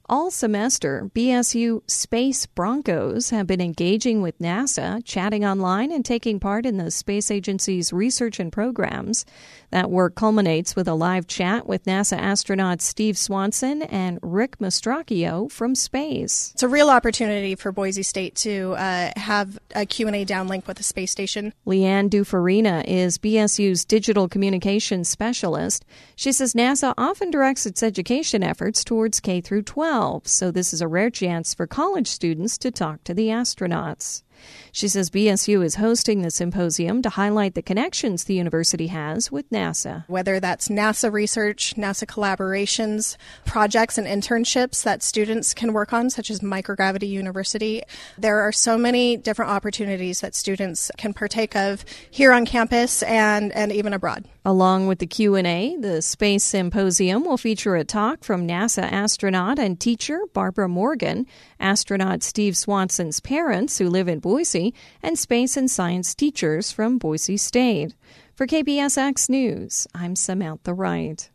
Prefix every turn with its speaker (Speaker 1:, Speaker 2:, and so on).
Speaker 1: All semester, BSU Space Broncos have been engaging with NASA, chatting online, and taking part in the space agency's research and programs. That work culminates with a live chat with NASA astronauts Steve Swanson and Rick Mastracchio from space.
Speaker 2: It's a real opportunity for Boise State to have a Q&A downlink with the space station.
Speaker 1: Leanne Dufarina is BSU's digital communications specialist. She says NASA often directs its education efforts towards K through 12. So this is a rare chance for college students to talk to the astronauts. She says BSU is hosting the symposium to highlight the connections the university has with NASA.
Speaker 2: Whether that's NASA research, NASA collaborations, projects and internships that students can work on, such as Microgravity University. There are so many different opportunities that students can partake of here on campus and even abroad.
Speaker 1: Along with the Q&A, the Space Symposium will feature a talk from NASA astronaut and teacher Barbara Morgan, astronaut Steve Swanson's parents who live in Boise, and space and science teachers from Boise State. For KPSX News, I'm Samantha Wright.